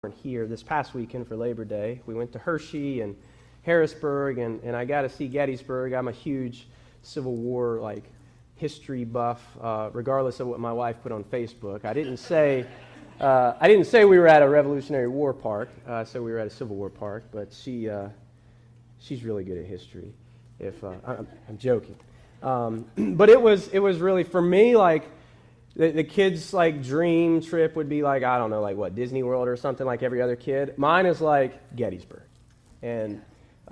here this past weekend for Labor Day. We went to Hershey and Harrisburg, and I got to see Gettysburg. I'm a huge Civil War history buff, regardless of what my wife put on Facebook. I didn't say we were at a Revolutionary War park. I said we were at a Civil War park, but she's really good at history. I'm joking, but it was really for me The kids' I trip would be I don't know, Disney World or something like every other kid. Mine is Gettysburg. And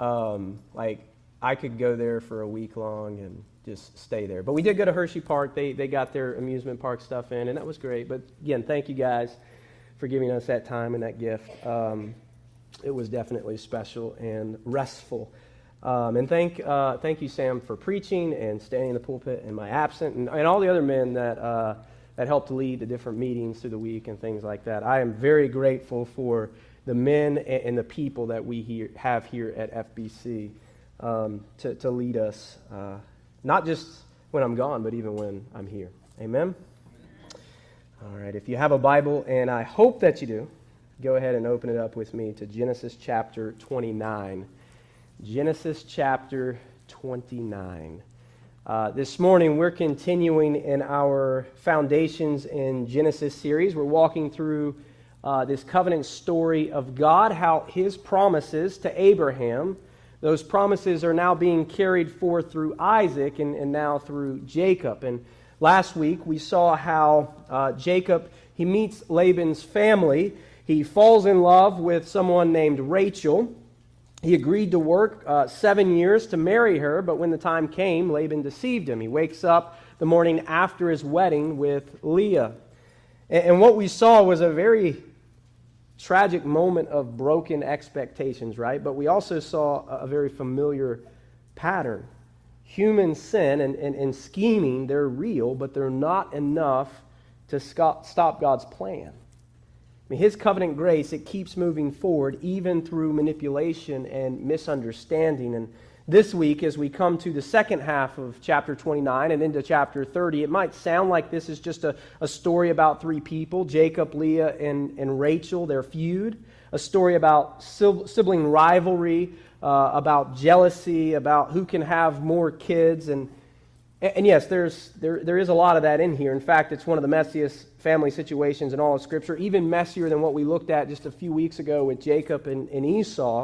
I could go there for a week long and just stay there. But we did go to Hershey Park. They got their amusement park stuff in, and that was great. But again, thank you guys for giving us that time and that gift. It was definitely special and restful. And thank you, Sam, for preaching and standing in the pulpit in my absence, and all the other men that helped lead the different meetings through the week and things like that. I am very grateful for the men and the people that we have here at FBC to lead us, not just when I'm gone, but even when I'm here. Amen? All right, if you have a Bible, and I hope that you do, go ahead and open it up with me to Genesis chapter 29. Genesis chapter 29. This morning, we're continuing in our Foundations in Genesis series. We're walking through this covenant story of God, how His promises to Abraham, those promises are now being carried forth through Isaac and now through Jacob. And last week, we saw how Jacob, he meets Laban's family. He falls in love with someone named Rachel. He agreed to work 7 years to marry her, but when the time came, Laban deceived him. He wakes up the morning after his wedding with Leah. And what we saw was a very tragic moment of broken expectations, right? But we also saw a very familiar pattern. Human sin and scheming, they're real, but they're not enough to stop God's plan. His covenant grace, it keeps moving forward even through manipulation and misunderstanding. And this week, as we come to the second half of chapter 29 and into chapter 30, it might sound like this is just a story about three people, Jacob, Leah, and Rachel, their feud, a story about sibling rivalry, about jealousy, about who can have more kids. And yes, there is a lot of that in here. In fact, it's one of the messiest family situations in all of Scripture, even messier than what we looked at just a few weeks ago with Jacob and Esau.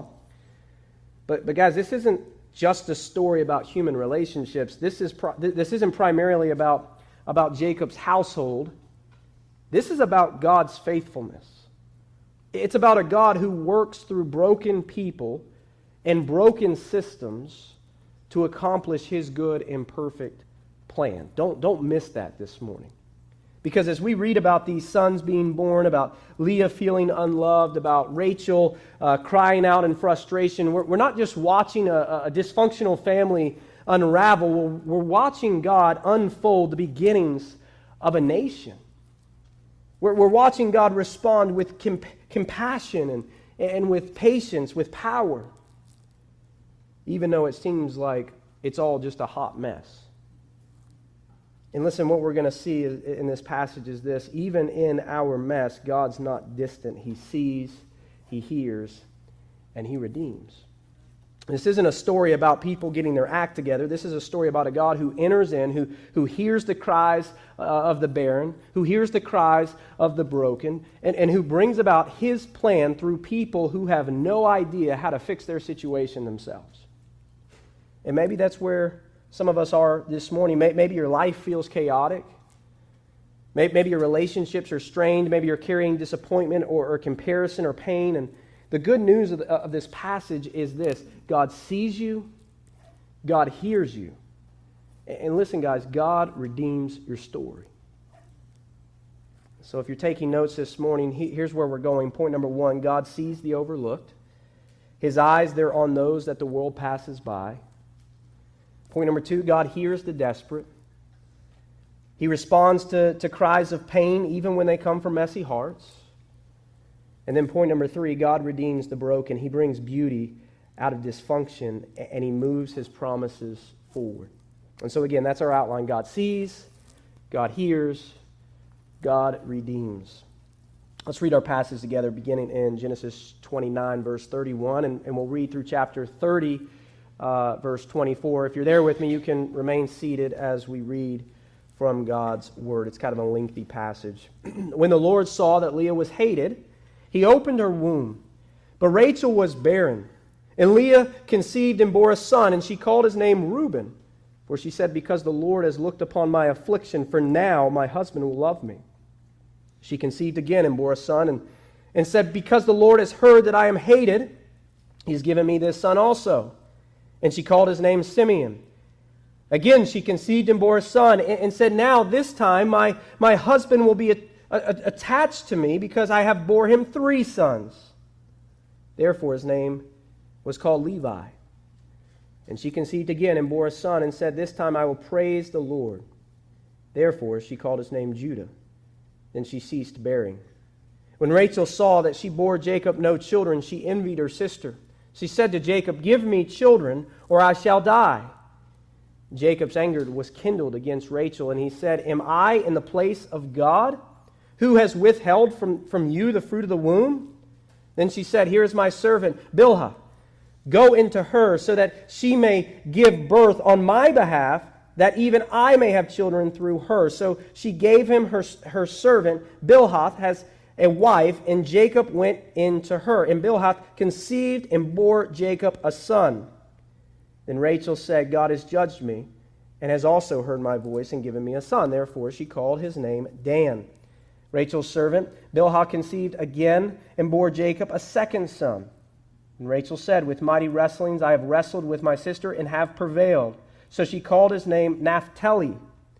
But guys, this isn't just a story about human relationships. This isn't primarily about Jacob's household. This is about God's faithfulness. It's about a God who works through broken people and broken systems to accomplish His good and perfect plan. Don't miss that this morning. Because as we read about these sons being born, about Leah feeling unloved, about Rachel crying out in frustration, we're not just watching a dysfunctional family unravel. We're watching God unfold the beginnings of a nation. We're watching God respond with compassion and with patience, with power, even though it seems like it's all just a hot mess. And listen, what we're going to see in this passage is this: even in our mess, God's not distant. He sees, He hears, and He redeems. This isn't a story about people getting their act together. This is a story about a God who enters in, who hears the cries of the barren, who hears the cries of the broken, and who brings about His plan through people who have no idea how to fix their situation themselves. And maybe that's where some of us are this morning. Maybe your life feels chaotic. Maybe your relationships are strained. Maybe you're carrying disappointment or comparison or pain. And the good news of this passage is this: God sees you. God hears you. And listen, guys, God redeems your story. So if you're taking notes this morning, here's where we're going. Point number one: God sees the overlooked. His eyes, they're on those that the world passes by. Point number two, God hears the desperate. He responds to cries of pain even when they come from messy hearts. And then point number three, God redeems the broken. He brings beauty out of dysfunction, and He moves His promises forward. And so again, that's our outline. God sees, God hears, God redeems. Let's read our passage together, beginning in Genesis 29, verse 31, and we'll read through chapter 30, verse 24. If you're there with me, you can remain seated as we read from God's word. It's kind of a lengthy passage. When the Lord saw that Leah was hated, he opened her womb. But Rachel was barren, and Leah conceived and bore a son, and she called his name Reuben. For she said, because the Lord has looked upon my affliction, for now my husband will love me. She conceived again and bore a son, and said, because the Lord has heard that I am hated, he's given me this son also. And she called his name Simeon. Again she conceived and bore a son, and said, now this time my husband will be attached to me, because I have bore him 3 sons. Therefore his name was called Levi. And she conceived again and bore a son, and said, this time I will praise the Lord. Therefore she called his name Judah. Then she ceased bearing. When Rachel saw that she bore Jacob no children, she envied her sister. She said to Jacob, give me children, or I shall die. Jacob's anger was kindled against Rachel, and he said, am I in the place of God, who has withheld from you the fruit of the womb? Then she said, here is my servant Bilhah. Go into her, so that she may give birth on my behalf, that even I may have children through her. So she gave him her servant Bilhah as a wife, and Jacob went into her. And Bilhah conceived and bore Jacob a son. Then Rachel said, God has judged me, and has also heard my voice and given me a son. Therefore she called his name Dan. Rachel's servant Bilhah conceived again and bore Jacob a second son. And Rachel said, with mighty wrestlings I have wrestled with my sister and have prevailed. So she called his name Naphtali.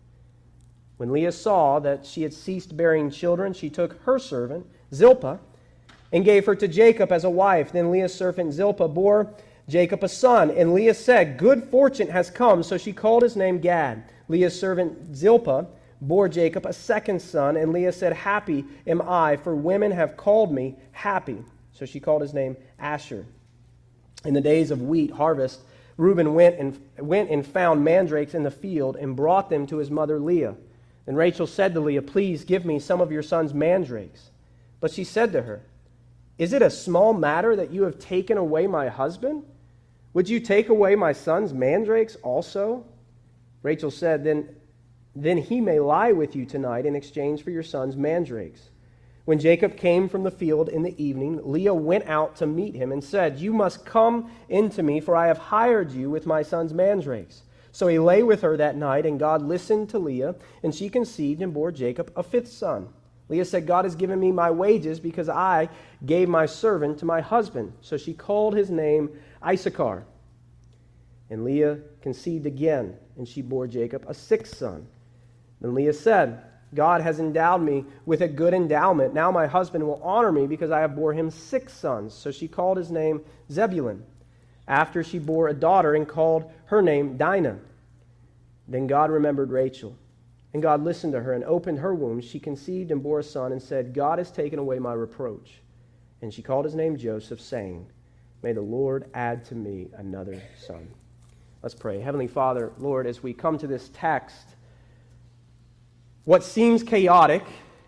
When Leah saw that she had ceased bearing children, she took her servant Zilpah and gave her to Jacob as a wife. Then Leah's servant Zilpah bore Jacob a son. And Leah said, good fortune has come. So she called his name Gad. Leah's servant Zilpah bore Jacob a second son. And Leah said, happy am I, for women have called me happy. So she called his name Asher. In the days of wheat harvest, Reuben went and found mandrakes in the field and brought them to his mother Leah. And Rachel said to Leah, please give me some of your son's mandrakes. But she said to her, is it a small matter that you have taken away my husband? Would you take away my son's mandrakes also? Rachel said, then he may lie with you tonight in exchange for your son's mandrakes. When Jacob came from the field in the evening, Leah went out to meet him and said, you must come into me, for I have hired you with my son's mandrakes. So he lay with her that night, and God listened to Leah, and she conceived and bore Jacob a 5th son. Leah said, God has given me my wages, because I gave my servant to my husband. So she called his name Issachar. And Leah conceived again, and she bore Jacob a 6th son. Then Leah said, God has endowed me with a good endowment. Now my husband will honor me, because I have bore him 6 sons. So she called his name Zebulun. After she bore a daughter and called her name Dinah. Then God remembered Rachel, and God listened to her and opened her womb. She conceived and bore a son, and said, God has taken away my reproach. And she called his name Joseph, saying, may the Lord add to me another son. Let's pray. Heavenly Father, Lord, as we come to this text, what seems chaotic,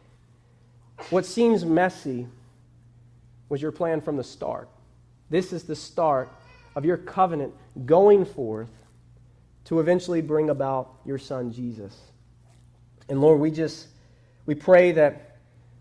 what seems messy, was your plan from the start. This is the start of your covenant going forth to eventually bring about your son Jesus. And Lord, we pray that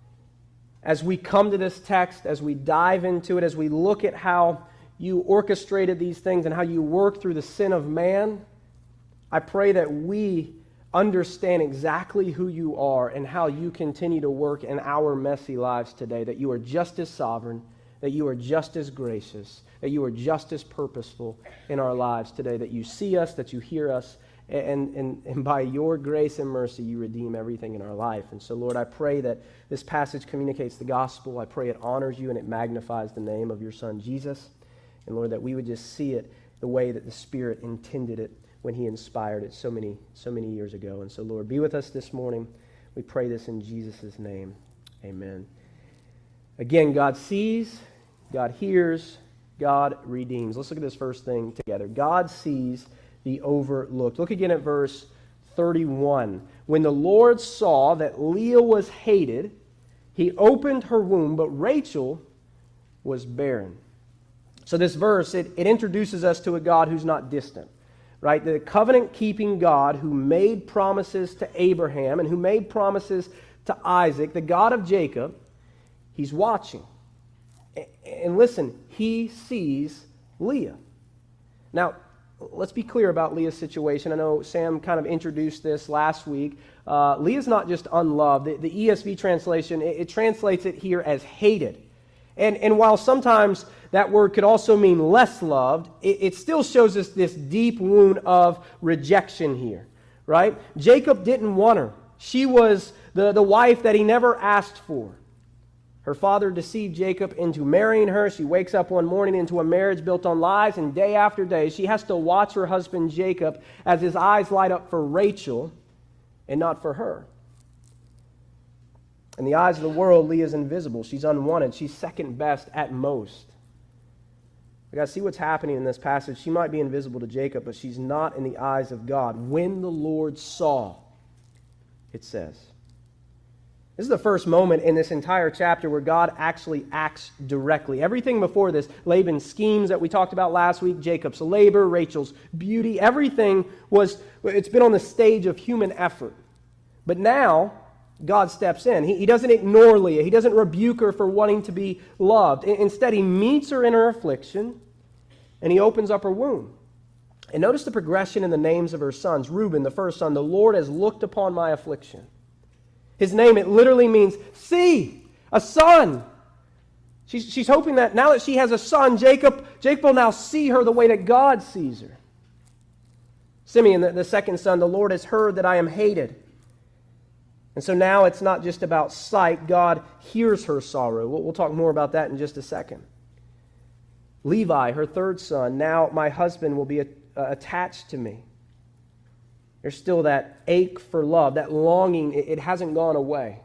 as we come to this text, as we dive into it, as we look at how you orchestrated these things and how you work through the sin of man, I pray that we understand exactly who you are and how you continue to work in our messy lives today, that you are just as sovereign, that you are just as gracious, that you are just as purposeful in our lives today, that you see us, that you hear us, and by your grace and mercy, you redeem everything in our life. And so, Lord, I pray that this passage communicates the gospel. I pray it honors you and it magnifies the name of your Son, Jesus. And, Lord, that we would just see it the way that the Spirit intended it when he inspired it so many years ago. And so, Lord, be with us this morning. We pray this in Jesus' name. Amen. Again, God sees, God hears, God redeems. Let's look at this first thing together. God sees the overlooked. Look again at verse 31. When the Lord saw that Leah was hated, He opened her womb, but Rachel was barren. So this verse, it introduces us to a God who's not distant, right? The covenant-keeping God who made promises to Abraham and who made promises to Isaac, the God of Jacob, he's watching. And listen, he sees Leah. Now, let's be clear about Leah's situation. I know Sam kind of introduced this last week. Leah's not just unloved. The ESV translation, it translates it here as hated. And while sometimes that word could also mean less loved, it still shows us this deep wound of rejection here, right? Jacob didn't want her. She was the wife that he never asked for. Her father deceived Jacob into marrying her. She wakes up one morning into a marriage built on lies, and day after day she has to watch her husband Jacob as his eyes light up for Rachel and not for her. In the eyes of the world, Leah's invisible. She's unwanted. She's second best at most. We got to see what's happening in this passage. She might be invisible to Jacob, but she's not in the eyes of God. When the Lord saw, it says. This is the first moment in this entire chapter where God actually acts directly. Everything before this, Laban's schemes that we talked about last week, Jacob's labor, Rachel's beauty, everything it's been on the stage of human effort. But now, God steps in. He doesn't ignore Leah. He doesn't rebuke her for wanting to be loved. Instead, he meets her in her affliction, and he opens up her womb. And notice the progression in the names of her sons. Reuben, the first son, the Lord has looked upon my affliction. His name, it literally means, see, a son. She's hoping that now that she has a son, Jacob will now see her the way that God sees her. Simeon, the second son, the Lord has heard that I am hated. And so now it's not just about sight. God hears her sorrow. We'll talk more about that in just a second. Levi, her third son, now my husband will be attached to me. There's still that ache for love, that longing. It hasn't gone away.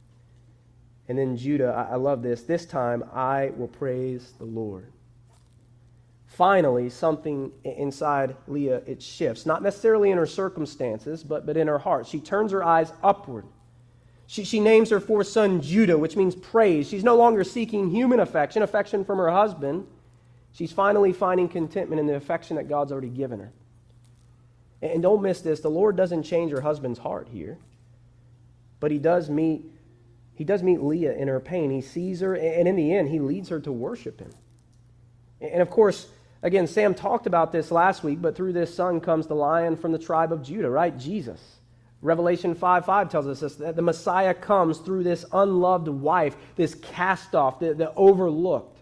And then Judah, I love this. This time I will praise the Lord. Finally, something inside Leah, it shifts. Not necessarily in her circumstances, but in her heart. She turns her eyes upward. She names her fourth son Judah, which means praise. She's no longer seeking human affection from her husband. She's finally finding contentment in the affection that God's already given her. And don't miss this, the Lord doesn't change her husband's heart here. But he does meet Leah in her pain. He sees her, and in the end, he leads her to worship him. And of course, again, Sam talked about this last week, but through this son comes the Lion from the tribe of Judah, right? Jesus. Revelation 5:5 tells us this, that the Messiah comes through this unloved wife, this cast-off, the overlooked.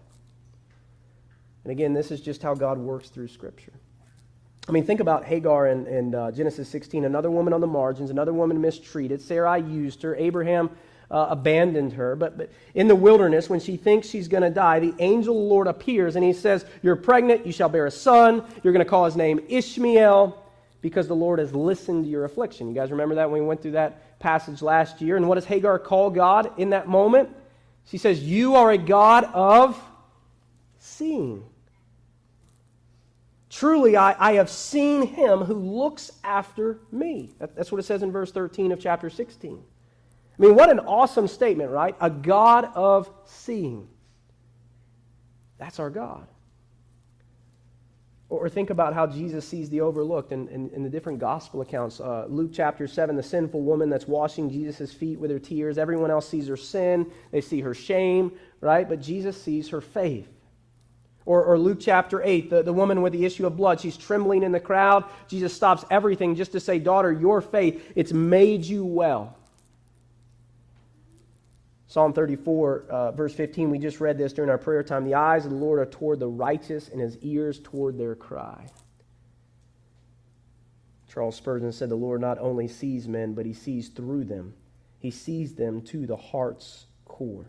And again, this is just how God works through Scripture. I mean, think about Hagar in Genesis 16, another woman on the margins, another woman mistreated. Sarai used her. Abraham abandoned her. But in the wilderness, when she thinks she's going to die, the angel of the Lord appears and he says, you're pregnant, you shall bear a son. You're going to call his name Ishmael, because the Lord has listened to your affliction. You guys remember that when we went through that passage last year? And what does Hagar call God in that moment? She says, you are a God of seeing. Truly, I have seen him who looks after me. That's what it says in verse 13 of chapter 16. I mean, what an awesome statement, right? A God of seeing. That's our God. Or think about how Jesus sees the overlooked in the different gospel accounts. Luke chapter 7, the sinful woman that's washing Jesus' feet with her tears. Everyone else sees her sin. They see her shame, right? But Jesus sees her faith. Or Luke chapter 8, the woman with the issue of blood. She's trembling in the crowd. Jesus stops everything just to say, daughter, your faith, it's made you well. Psalm 34, verse 15, we just read this during our prayer time. The eyes of the Lord are toward the righteous and his ears toward their cry. Charles Spurgeon said the Lord not only sees men, but he sees through them. He sees them to the heart's core.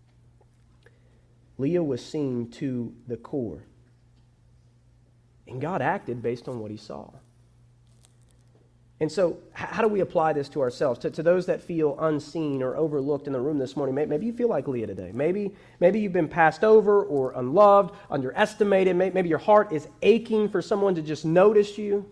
Leah was seen to the core. And God acted based on what he saw. And so, how do we apply this to ourselves? To those that feel unseen or overlooked in the room this morning, maybe you feel like Leah today. Maybe you've been passed over or unloved, underestimated. Maybe your heart is aching for someone to just notice you.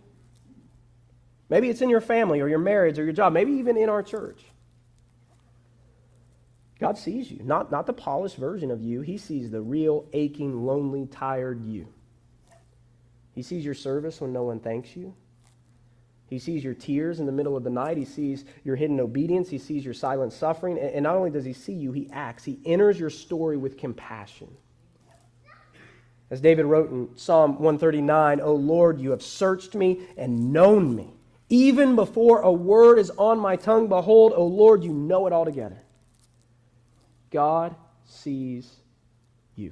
Maybe it's in your family or your marriage or your job. Maybe even in our church. God sees you, not the polished version of you. He sees the real, aching, lonely, tired you. He sees your service when no one thanks you. He sees your tears in the middle of the night. He sees your hidden obedience. He sees your silent suffering. And not only does he see you, he acts. He enters your story with compassion. As David wrote in Psalm 139, "O Lord, you have searched me and known me. Even before a word is on my tongue, behold, O Lord, you know it altogether." God sees you.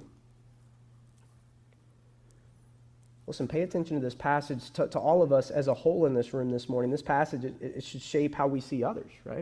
Listen, pay attention to this passage. To all of us as a whole in this room this morning, this passage, it should shape how we see others, right?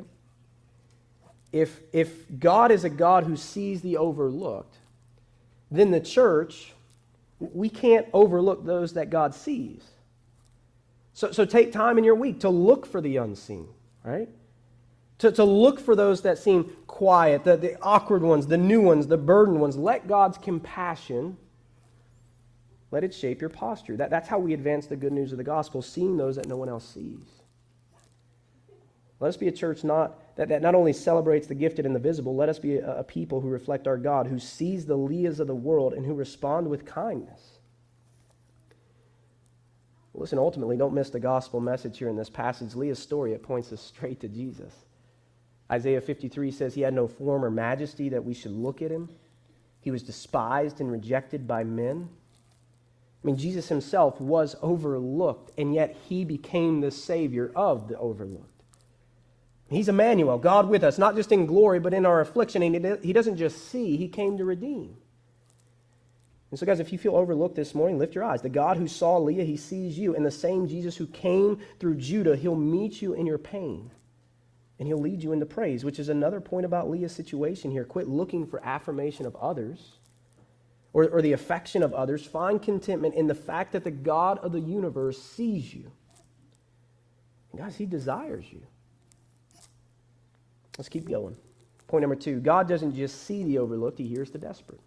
If God is a God who sees the overlooked, then the church, we can't overlook those that God sees. So take time in your week to look for the unseen, right? To look for those that seem quiet, the awkward ones, the new ones, the burdened ones. Let God's compassion, let it shape your posture. That's how we advance the good news of the gospel, seeing those that no one else sees. Let us be a church that not only celebrates the gifted and the visible, let us be a people who reflect our God, who sees the Leahs of the world and who respond with kindness. Listen, ultimately, don't miss the gospel message here in this passage. Leah's story, it points us straight to Jesus. Isaiah 53 says he had no form or majesty that we should look at him. He was despised and rejected by men. I mean, Jesus himself was overlooked, and yet he became the Savior of the overlooked. He's Emmanuel, God with us, not just in glory, but in our affliction. And he doesn't just see, he came to redeem. And so, guys, if you feel overlooked this morning, lift your eyes. The God who saw Leah, he sees you. And the same Jesus who came through Judah, he'll meet you in your pain. And he'll lead you into praise, which is another point about Leah's situation here. Quit looking for affirmation of others or the affection of others. Find contentment in the fact that the God of the universe sees you. And guys, he desires you. Let's keep going. Point number 2, God doesn't just see the overlooked, he hears the desperate.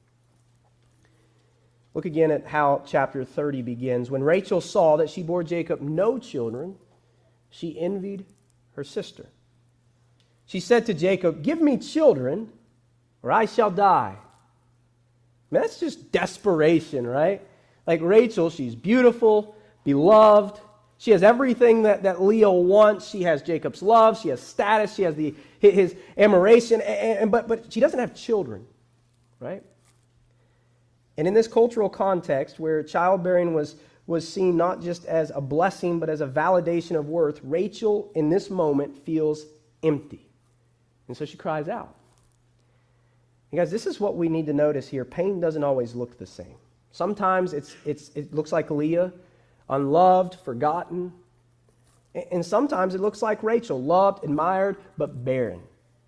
Look again at how chapter 30 begins. When Rachel saw that she bore Jacob no children, she envied her sister. She said to Jacob, "Give me children, or I shall die." I mean, that's just desperation, right? Like Rachel, she's beautiful, beloved. She has everything that Leah wants. She has Jacob's love. She has status. She has his admiration. But she doesn't have children, right? And in this cultural context where childbearing was seen not just as a blessing but as a validation of worth, Rachel in this moment feels empty. And so she cries out. And guys, this is what we need to notice here. Pain doesn't always look the same. Sometimes it looks like Leah, unloved, forgotten. And sometimes it looks like Rachel, loved, admired, but barren.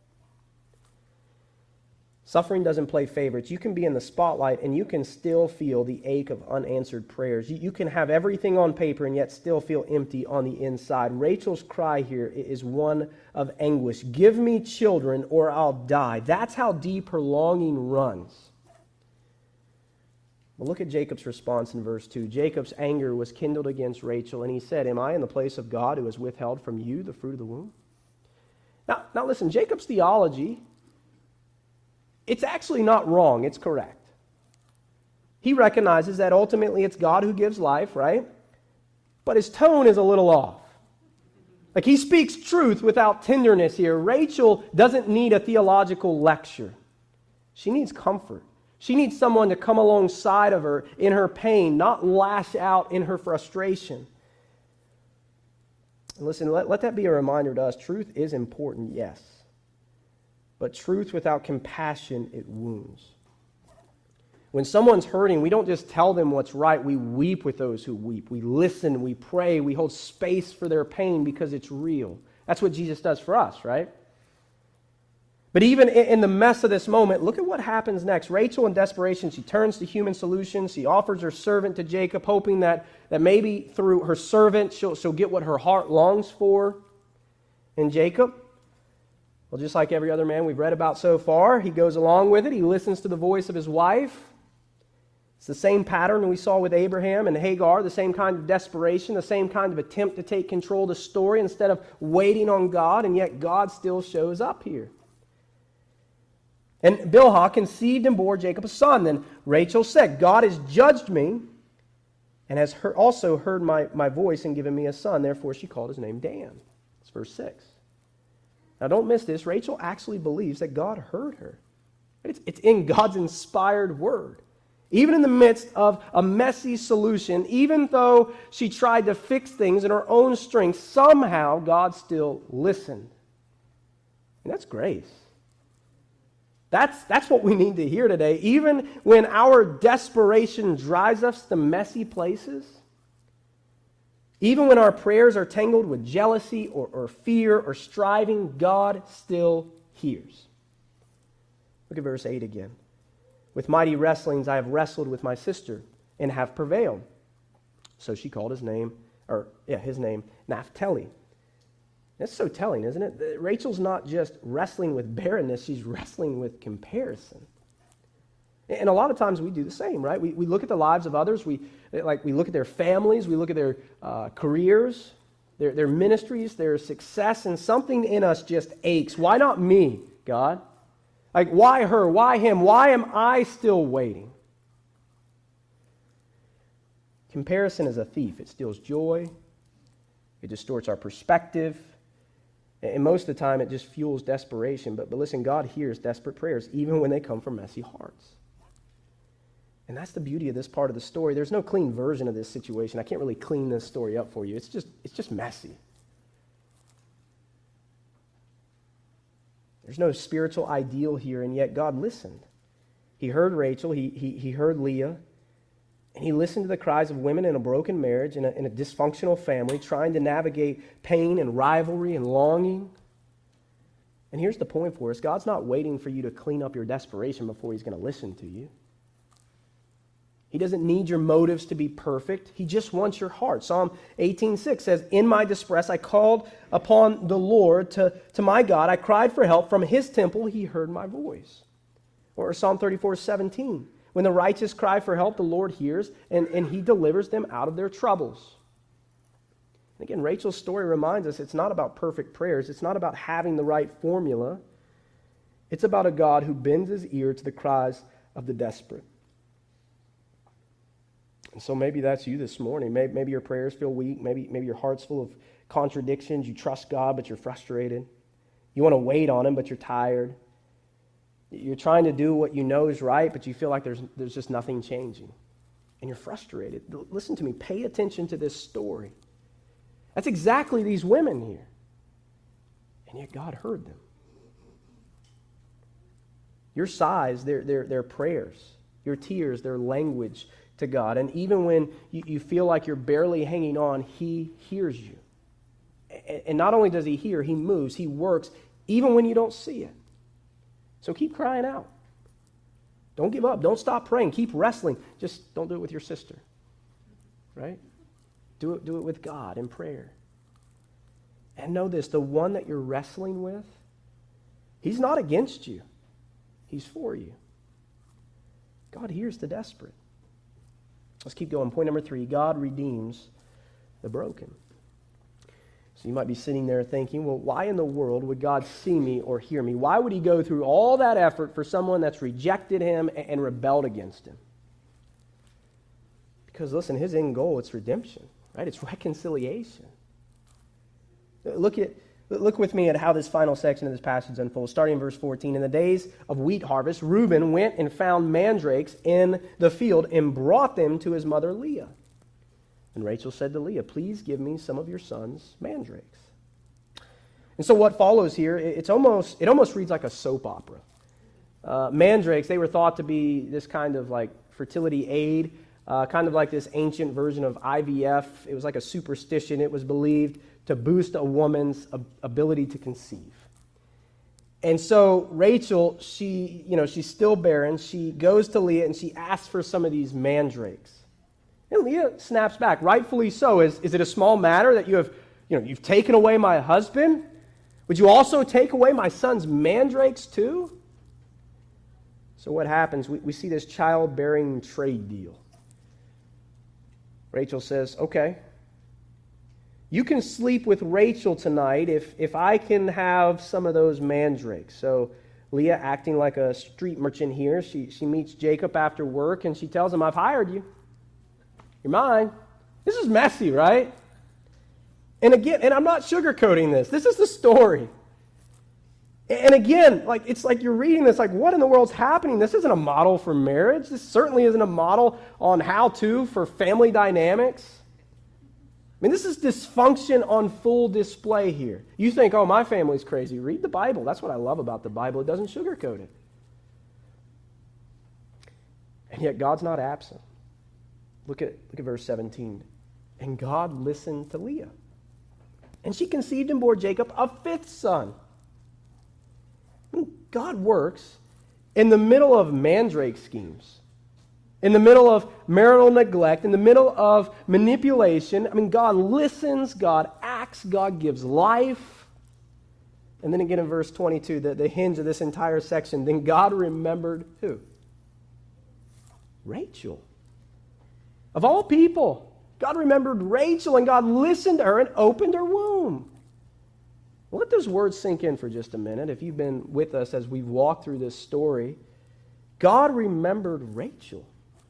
Suffering doesn't play favorites. You can be in the spotlight and you can still feel the ache of unanswered prayers. You can have everything on paper and yet still feel empty on the inside. Rachel's cry here is one of anguish. Give me children or I'll die. That's how deep her longing runs. Well, look at Jacob's response in verse 2. Jacob's anger was kindled against Rachel, and he said, "Am I in the place of God who has withheld from you the fruit of the womb?" Now listen, Jacob's theology, it's actually not wrong, it's correct. He recognizes that ultimately it's God who gives life, right? But his tone is a little off. Like he speaks truth without tenderness here. Rachel doesn't need a theological lecture. She needs comfort. She needs someone to come alongside of her in her pain, not lash out in her frustration. And listen, let that be a reminder to us. Truth is important, yes. But truth without compassion, it wounds. When someone's hurting, we don't just tell them what's right. We weep with those who weep. We listen, we pray, we hold space for their pain because it's real. That's what Jesus does for us, right? But even in the mess of this moment, look at what happens next. Rachel, in desperation, she turns to human solutions. She offers her servant to Jacob, hoping that maybe through her servant she'll get what her heart longs for in Jacob. Well, just like every other man we've read about so far, he goes along with it. He listens to the voice of his wife. It's the same pattern we saw with Abraham and Hagar, the same kind of desperation, the same kind of attempt to take control of the story instead of waiting on God, and yet God still shows up here. And Bilhah conceived and bore Jacob a son. Then Rachel said, God has judged me and has also heard my voice and given me a son. Therefore she called his name Dan. It's verse 6. Now don't miss this. Rachel actually believes that God heard her. It's in God's inspired word. Even in the midst of a messy solution, even though she tried to fix things in her own strength, somehow God still listened. And that's grace. That's what we need to hear today. Even when our desperation drives us to messy places, even when our prayers are tangled with jealousy or fear or striving, God still hears. Look at verse 8 again. With mighty wrestlings I have wrestled with my sister and have prevailed. So she called his name Naphtali. That's so telling, isn't it? Rachel's not just wrestling with barrenness, she's wrestling with comparison. And a lot of times we do the same, right? We look at the lives of others, we look at their families, we look at their careers, their ministries, their success, and something in us just aches. Why not me, God? Like, why her? Why him? Why am I still waiting? Comparison is a thief. It steals joy. It distorts our perspective. And most of the time, it just fuels desperation. But listen, God hears desperate prayers, even when they come from messy hearts. And that's the beauty of this part of the story. There's no clean version of this situation. I can't really clean this story up for you. It's just messy. There's no spiritual ideal here, and yet God listened. He heard Rachel, he heard Leah, and he listened to the cries of women in a broken marriage, in a dysfunctional family, trying to navigate pain and rivalry and longing. And here's the point for us. God's not waiting for you to clean up your desperation before he's going to listen to you. He doesn't need your motives to be perfect. He just wants your heart. Psalm 18:6 says, in my distress I called upon the Lord, to my God. I cried for help. From his temple he heard my voice. Or Psalm 34:17, when the righteous cry for help, the Lord hears, and he delivers them out of their troubles. And again, Rachel's story reminds us it's not about perfect prayers. It's not about having the right formula. It's about a God who bends his ear to the cries of the desperate. And so maybe that's you this morning. Maybe your prayers feel weak. Maybe your heart's full of contradictions. You trust God, but you're frustrated. You want to wait on him, but you're tired. You're trying to do what you know is right, but you feel like there's just nothing changing. And you're frustrated. Listen to me. Pay attention to this story. That's exactly these women here. And yet God heard them. Your sighs, their prayers. Your tears, their language to God. And even when you feel like you're barely hanging on, he hears you. And not only does he hear, he moves, he works, even when you don't see it. So keep crying out. Don't give up. Don't stop praying. Keep wrestling. Just don't do it with your sister. Right? Do it with God in prayer. And know this, the one that you're wrestling with, he's not against you. He's for you. God hears the desperate. Let's keep going. Point number 3, God redeems the broken. So you might be sitting there thinking, well, why in the world would God see me or hear me? Why would he go through all that effort for someone that's rejected him and rebelled against him? Because listen, his end goal, it's redemption, right? It's reconciliation. Look with me at how this final section of this passage unfolds, starting in verse 14. In the days of wheat harvest, Reuben went and found mandrakes in the field and brought them to his mother Leah. And Rachel said to Leah, please give me some of your son's mandrakes. And so what follows here, it almost reads like a soap opera. Mandrakes, they were thought to be this kind of like fertility aid, kind of like this ancient version of IVF. It was like a superstition. It was believed to boost a woman's ability to conceive. And so Rachel, she's still barren. She goes to Leah and she asks for some of these mandrakes. And Leah snaps back, rightfully so. Is it a small matter that you've taken away my husband? Would you also take away my son's mandrakes too? So what happens? We see this childbearing trade deal. Rachel says, okay, you can sleep with Rachel tonight if I can have some of those mandrakes. So Leah, acting like a street merchant here, she meets Jacob after work, and she tells him, I've hired you. You're mine. This is messy, right? And again, and I'm not sugarcoating this. This is the story. And again, it's like you're reading this, like, what in the world's happening? This isn't a model for marriage. This certainly isn't a model on how-to for family dynamics. I mean, this is dysfunction on full display here. You think, oh, my family's crazy. Read the Bible. That's what I love about the Bible. It doesn't sugarcoat it. And yet God's not absent. Look at verse 17. And God listened to Leah. And she conceived and bore Jacob a fifth son. I mean, God works in the middle of mandrake schemes, in the middle of marital neglect, in the middle of manipulation. I mean, God listens, God acts, God gives life. And then again in verse 22, the hinge of this entire section, then God remembered who? Rachel. Of all people, God remembered Rachel, and God listened to her and opened her womb. Well, let those words sink in for just a minute. If you've been with us as we've walked through this story, God remembered Rachel.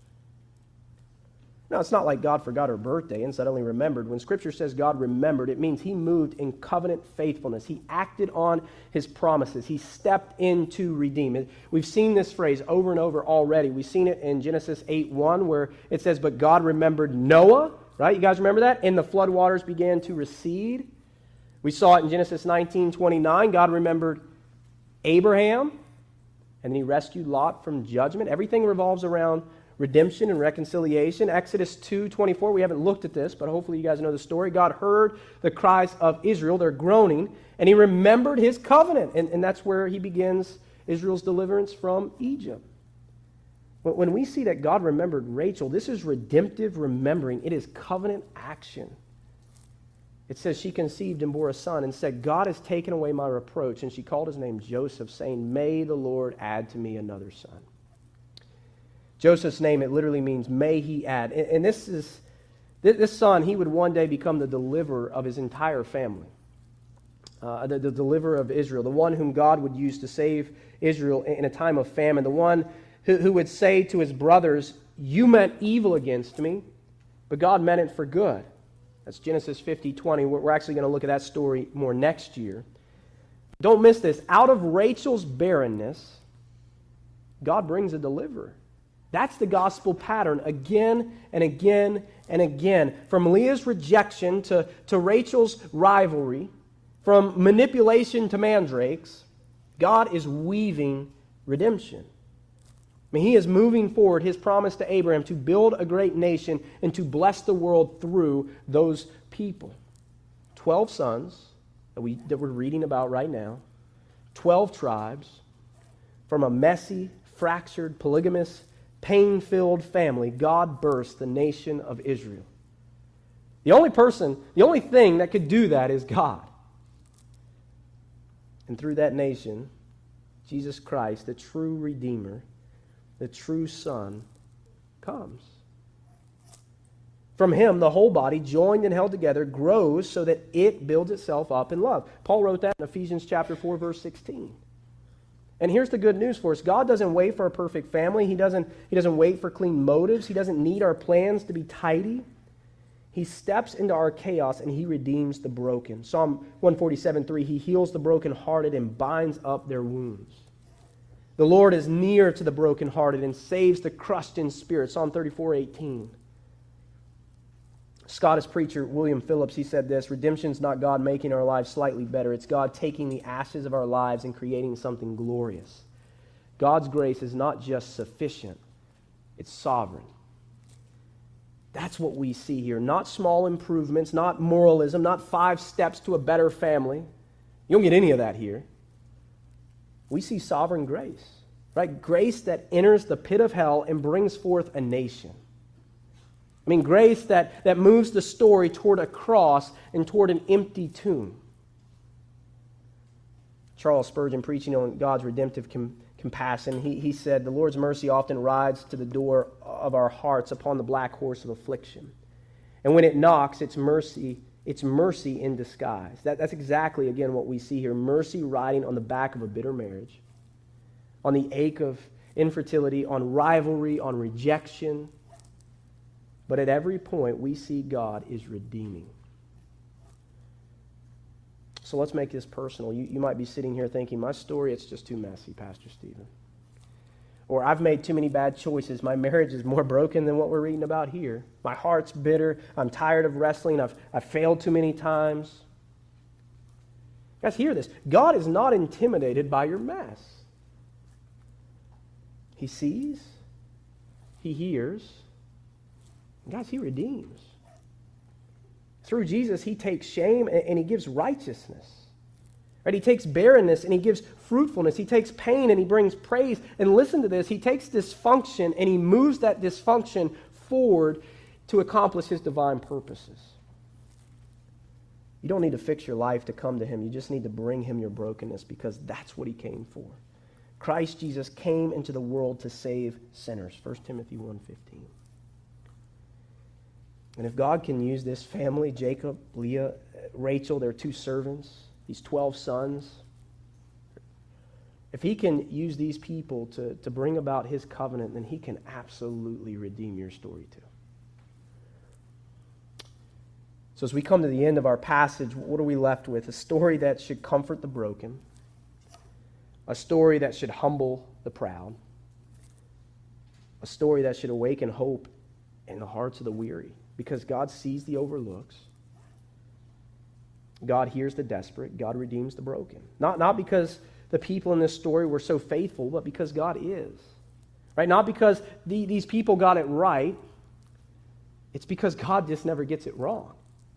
Now, it's not like God forgot her birthday and suddenly remembered. When Scripture says God remembered, it means He moved in covenant faithfulness. He acted on His promises. He stepped in to redeem. We've seen this phrase over and over already. We've seen it in Genesis 8:1 where it says, but God remembered Noah, right? You guys remember that? And the floodwaters began to recede. We saw it in Genesis 19:29. God remembered Abraham, and then He rescued Lot from judgment. Everything revolves around redemption and reconciliation. Exodus 2:24, we haven't looked at this, but hopefully you guys know the story. God heard the cries of Israel, their groaning, and He remembered His covenant. And that's where He begins Israel's deliverance from Egypt. But when we see that God remembered Rachel, this is redemptive remembering. It is covenant action. It says she conceived and bore a son and said, God has taken away my reproach. And she called his name Joseph, saying, may the Lord add to me another son. Joseph's name, it literally means, may he add. And this son, he would one day become the deliverer of his entire family. The deliverer of Israel, the one whom God would use to save Israel in a time of famine, the one who would say to his brothers, you meant evil against me, but God meant it for good. That's Genesis 50:20. We're actually going to look at that story more next year. Don't miss this. Out of Rachel's barrenness, God brings a deliverer. That's the gospel pattern again and again and again. From Leah's rejection to Rachel's rivalry, from manipulation to mandrakes, God is weaving redemption. I mean, He is moving forward His promise to Abraham to build a great nation and to bless the world through those people. 12 sons that we're reading about right now, 12 tribes from a messy, fractured, polygamous, pain-filled family, God births the nation of Israel. The only thing that could do that is God. And through that nation, Jesus Christ, the true Redeemer, the true Son, comes. From Him, the whole body, joined and held together, grows so that it builds itself up in love. Paul wrote that in Ephesians chapter 4, verse 16. And here's the good news for us. God doesn't wait for a perfect family. He doesn't wait for clean motives. He doesn't need our plans to be tidy. He steps into our chaos and He redeems the broken. Psalm 147:3, He heals the brokenhearted and binds up their wounds. The Lord is near to the brokenhearted and saves the crushed in spirit. Psalm 34:18. Scottish preacher William Phillips, he said this, redemption's not God making our lives slightly better. It's God taking the ashes of our lives and creating something glorious. God's grace is not just sufficient, it's sovereign. That's what we see here. Not small improvements, not moralism, not 5 steps to a better family. You don't get any of that here. We see sovereign grace, right? Grace that enters the pit of hell and brings forth a nation. I mean, grace that moves the story toward a cross and toward an empty tomb. Charles Spurgeon, preaching on God's redemptive compassion, he said, the Lord's mercy often rides to the door of our hearts upon the black horse of affliction. And when it knocks, it's mercy in disguise. That's exactly, again, what we see here. Mercy riding on the back of a bitter marriage. on the ache of infertility, on rivalry, on rejection. But at every point, we see God is redeeming. So let's make this personal. You might be sitting here thinking, my story, it's just too messy, Pastor Stephen. Or I've made too many bad choices. My marriage is more broken than what we're reading about here. My heart's bitter. I'm tired of wrestling. I've failed too many times. Guys, hear this. God is not intimidated by your mess. He sees. He hears. And guys, He redeems. Through Jesus, He takes shame and He gives righteousness. Right? He takes barrenness and He gives fruitfulness. He takes pain and He brings praise. And listen to this. He takes dysfunction and He moves that dysfunction forward to accomplish His divine purposes. You don't need to fix your life to come to Him. You just need to bring Him your brokenness, because that's what He came for. Christ Jesus came into the world to save sinners. 1 Timothy 1:15. And if God can use this family, Jacob, Leah, Rachel, their two servants, these 12 sons, if He can use these people to bring about His covenant, then He can absolutely redeem your story too. So as we come to the end of our passage, what are we left with? A story that should comfort the broken, a story that should humble the proud, a story that should awaken hope in the hearts of the weary, because God sees the overlooks. God hears the desperate. God redeems the broken. Not because the people in this story were so faithful, but because God is. Right? Not because these people got it right. It's because God just never gets it wrong.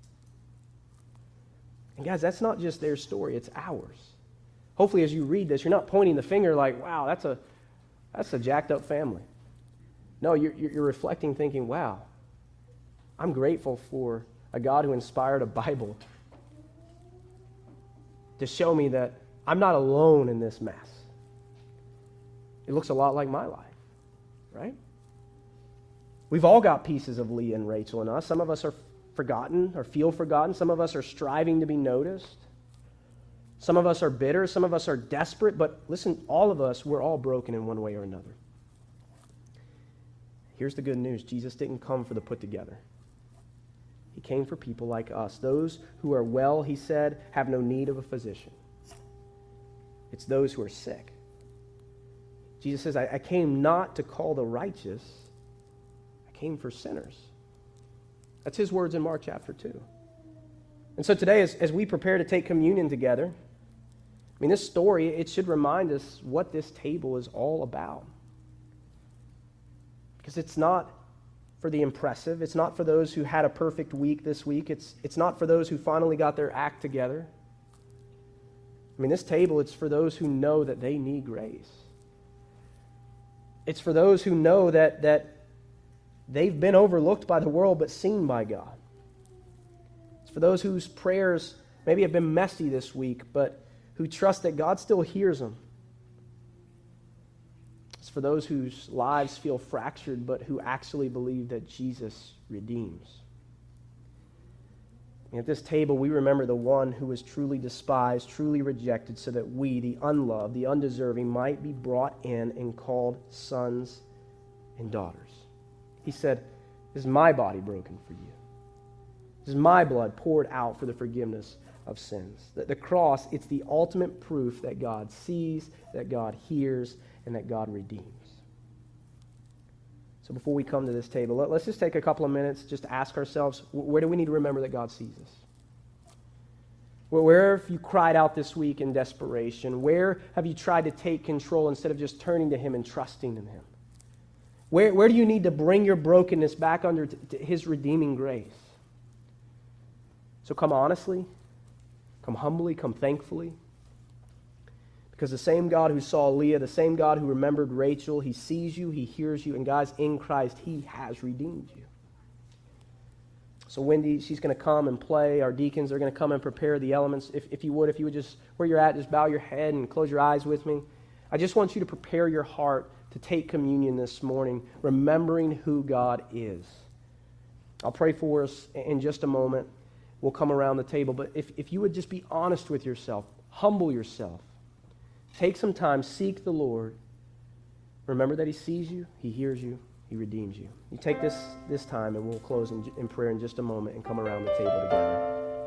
And guys, that's not just their story, it's ours. Hopefully as you read this, you're not pointing the finger like, wow, that's a jacked up family. No, you're reflecting, thinking, wow, I'm grateful for a God who inspired a Bible to show me that I'm not alone in this mess. It looks a lot like my life, right? We've all got pieces of Leah and Rachel in us. Some of us are forgotten or feel forgotten. Some of us are striving to be noticed. Some of us are bitter. Some of us are desperate. But listen, all of us, we're all broken in one way or another. Here's the good news. Jesus didn't come for the put together. He came for people like us. Those who are well, He said, have no need of a physician. It's those who are sick. Jesus says, I came not to call the righteous. I came for sinners. That's His words in Mark chapter 2. And so today, as we prepare to take communion together, I mean, this story, it should remind us what this table is all about. Because it's not for the impressive. It's not for those who had a perfect week this week. It's not for those who finally got their act together. I mean, this table, it's for those who know that they need grace. It's for those who know that they've been overlooked by the world but seen by God. It's for those whose prayers maybe have been messy this week, but who trust that God still hears them. It's for those whose lives feel fractured, but who actually believe that Jesus redeems. And at this table, we remember the one who was truly despised, truly rejected, so that we, the unloved, the undeserving, might be brought in and called sons and daughters. He said, "This is my body broken for you. This is my blood poured out for the forgiveness of sins." The cross, it's the ultimate proof that God sees, that God hears, and that God redeems. So before we come to this table, let's just take a couple of minutes just to ask ourselves, where do we need to remember that God sees us? Where have you cried out this week in desperation? Where have you tried to take control instead of just turning to Him and trusting in Him? Where do you need to bring your brokenness back under His redeeming grace? So come honestly, come humbly, come thankfully. Because the same God who saw Leah, the same God who remembered Rachel, He sees you, He hears you, and guys, in Christ, He has redeemed you. So Wendy, she's going to come and play. Our deacons are going to come and prepare the elements. If you would just, where you're at, just bow your head and close your eyes with me. I just want you to prepare your heart to take communion this morning, remembering who God is. I'll pray for us in just a moment. We'll come around the table. But if you would just be honest with yourself, humble yourself, take some time, seek the Lord, remember that he sees you, he hears you, he redeems you. You take this time, and we'll close in prayer in just a moment and come around the table together.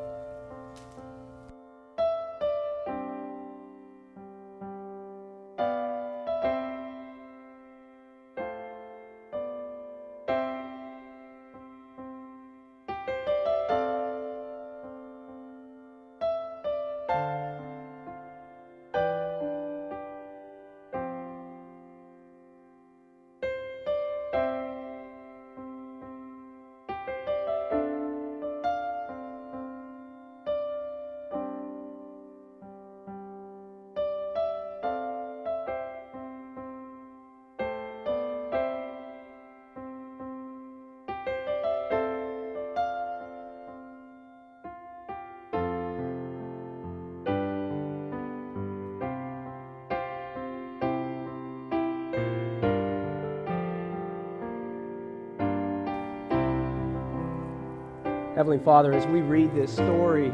Heavenly Father, as we read this story,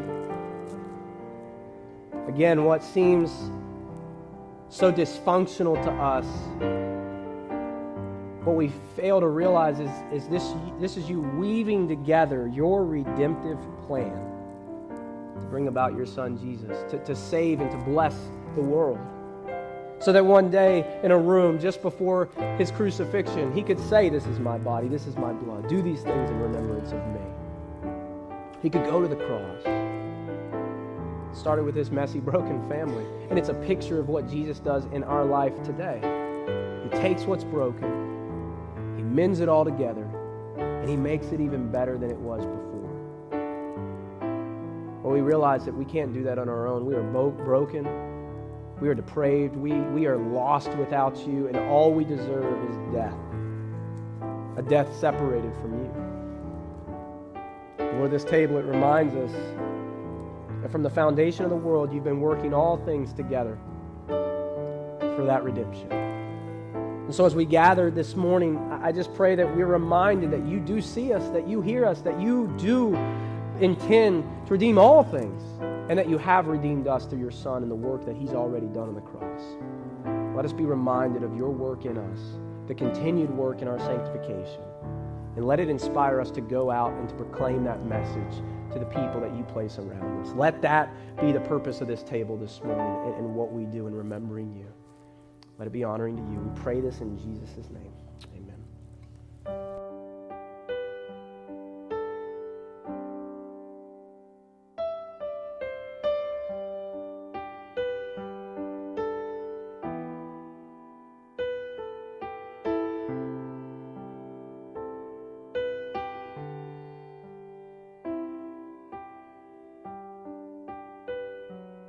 again, what seems so dysfunctional to us, what we fail to realize is this is you weaving together your redemptive plan to bring about your Son Jesus, to save and to bless the world. So that one day in a room just before his crucifixion, he could say, "This is my body, this is my blood. Do these things in remembrance of me." He could go to the cross. It started with this messy, broken family. And it's a picture of what Jesus does in our life today. He takes what's broken, he mends it all together, and he makes it even better than it was before. Well, we realize that we can't do that on our own. We are broken. We are depraved. We are lost without you, and all we deserve is death. A death separated from you. Lord, this table, it reminds us that from the foundation of the world, you've been working all things together for that redemption. And so as we gather this morning, I just pray that we're reminded that you do see us, that you hear us, that you do intend to redeem all things, and that you have redeemed us through your Son and the work that he's already done on the cross. Let us be reminded of your work in us, the continued work in our sanctification. And let it inspire us to go out and to proclaim that message to the people that you place around us. Let that be the purpose of this table this morning and what we do in remembering you. Let it be honoring to you. We pray this in Jesus' name.